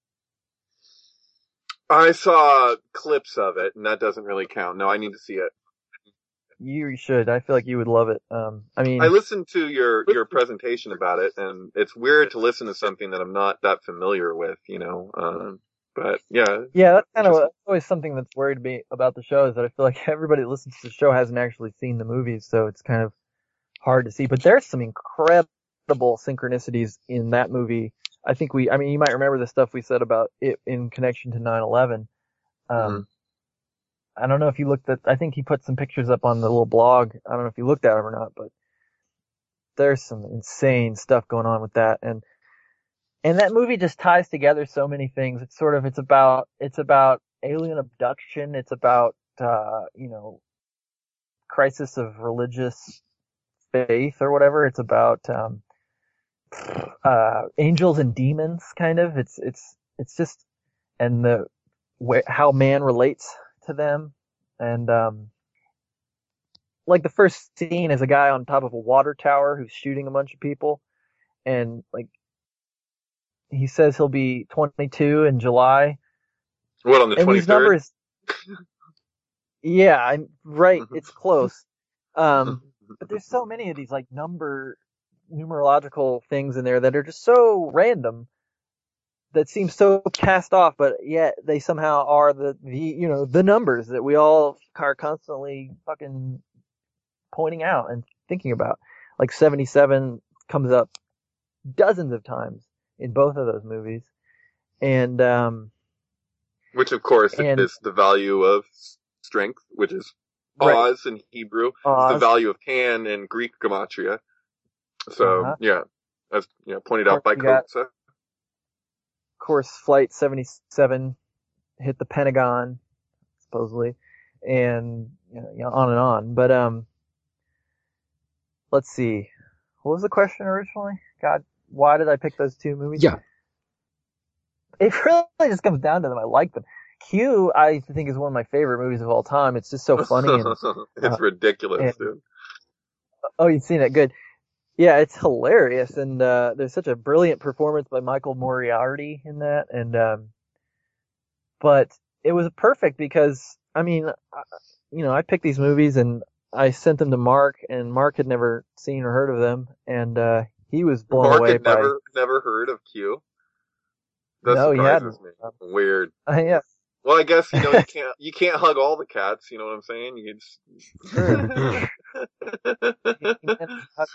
I saw clips of it, and that doesn't really count. No, I need to see it. You should. I feel like you would love it. Um, I mean, I listened to your, your presentation about it, and it's weird to listen to something that I'm not that familiar with, you know. Um, but yeah, yeah, that's kind of a, always something that's worried me about the show, is that I feel like everybody that listens to the show hasn't actually seen the movies, so it's kind of hard to see. But there's some incredible synchronicities in that movie. I think we, I mean, you might remember the stuff we said about it in connection to nine eleven. Um, Mhm. I don't know if you looked at, I think he put some pictures up on the little blog. I don't know if you looked at them or not, but there's some insane stuff going on with that. And, and that movie just ties together so many things. It's sort of, it's about, it's about alien abduction. It's about, uh, you know, crisis of religious faith or whatever. It's about, um, uh, angels and demons, kind of. It's, it's, it's just, and the, wh- how man relates to them. And, um, like the first scene is a guy on top of a water tower who's shooting a bunch of people. And like, he says he'll be twenty-two in July. What, on the And these twenty-third? numbers, yeah, I'm right. It's close. Um, but there's so many of these like number, numerological things in there that are just so random, that seem so cast off, but yet they somehow are the, the, you know, the numbers that we all are constantly fucking pointing out and thinking about. Like seventy-seven comes up dozens of times in both of those movies. And, um, Which, of course, and, is the value of strength, which is right. Oz in Hebrew. It's the Oz. value of Pan in Greek gematria. So, Uh-huh. yeah, as you know, pointed Of out by course, you got- Kosa. Of course, Flight seventy-seven hit the Pentagon, supposedly, and you know, you know, on and on. But um, let's see, what was the question originally? God, why did I pick those two movies? Yeah. It really just comes down to them. I like them. Q, I think, is one of my favorite movies of all time. It's just so funny. And It's uh, ridiculous, and- dude. oh, you've seen it? Good. Yeah, it's hilarious, and uh, there's such a brilliant performance by Michael Moriarty in that, and um, but it was perfect because, I mean, I, you know, I picked these movies and I sent them to Mark, and Mark had never seen or heard of them, and uh, he was blown Mark away had by. never, never heard of Q. That No, he surprises hadn't. me. Weird. Uh, yeah, Well, I guess, you know, you can't, you can't hug all the cats, you know what I'm saying? You just...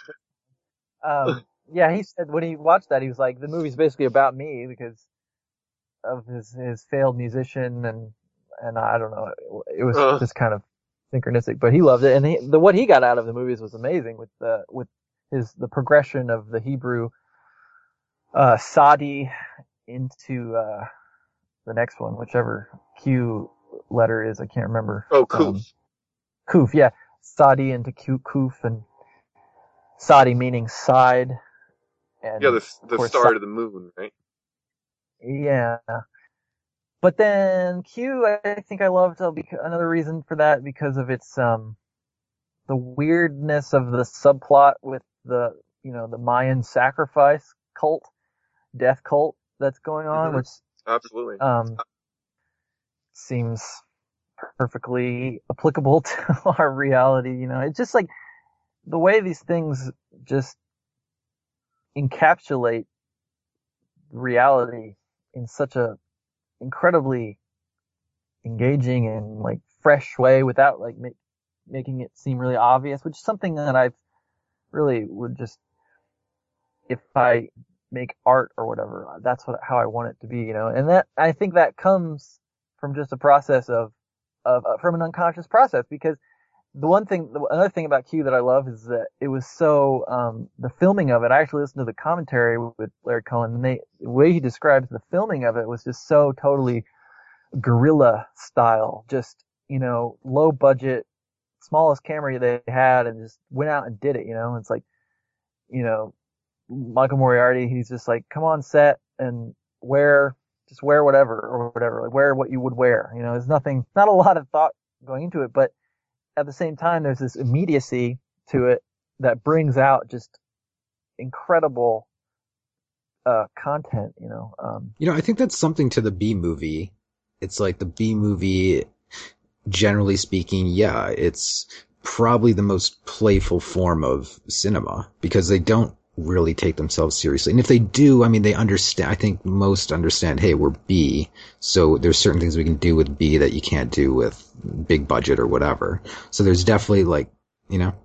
um, yeah, he said when he watched that, he was like, the movie's basically about me because of his, his failed musician and, and I don't know, it, it was uh, just kind of synchronistic, but he loved it. And he, the, what he got out of the movies was amazing with the, with his, the progression of the Hebrew, uh, Sadi into, uh, the next one, whichever Q letter is, I can't remember. Oh, Kuf. Um, Kuf, yeah. Sadi into Q, Kuf, and Sadi meaning side. And yeah, the, the course, star of the moon, right? Yeah. But then Q, I think I loved uh, another reason for that because of its, um, the weirdness of the subplot with the, you know, the Mayan sacrifice cult, death cult that's going on, Mm-hmm. which Absolutely. Um, seems perfectly applicable to our reality, you know. It's just like the way these things just encapsulate reality in such a incredibly engaging and like fresh way without like make, making it seem really obvious, which is something that I really would just, if I make art or whatever, that's what, how I want it to be, you know, and that, I think that comes from just a process of, of, uh, from an unconscious process, because the one thing, the, another thing about Q that I love is that it was so, um, the filming of it, I actually listened to the commentary with Larry Cohen, and they, the way he describes the filming of it was just so totally guerrilla style, just, you know, low budget, smallest camera they had, and just went out and did it, you know, it's like, you know, Michael Moriarty, he's just like, come on set and wear, just wear whatever or whatever, like wear what you would wear. You know, there's nothing, not a lot of thought going into it, but at the same time, there's this immediacy to it that brings out just incredible, uh, content, you know. Um, you know, I think that's something to the B movie. It's like the B movie, generally speaking, yeah, it's probably the most playful form of cinema because they don't really take themselves seriously. And if they do, I mean, they understand, I think most understand, hey, we're B, so there's certain things we can do with B that you can't do with big budget or whatever. So there's definitely like, you know,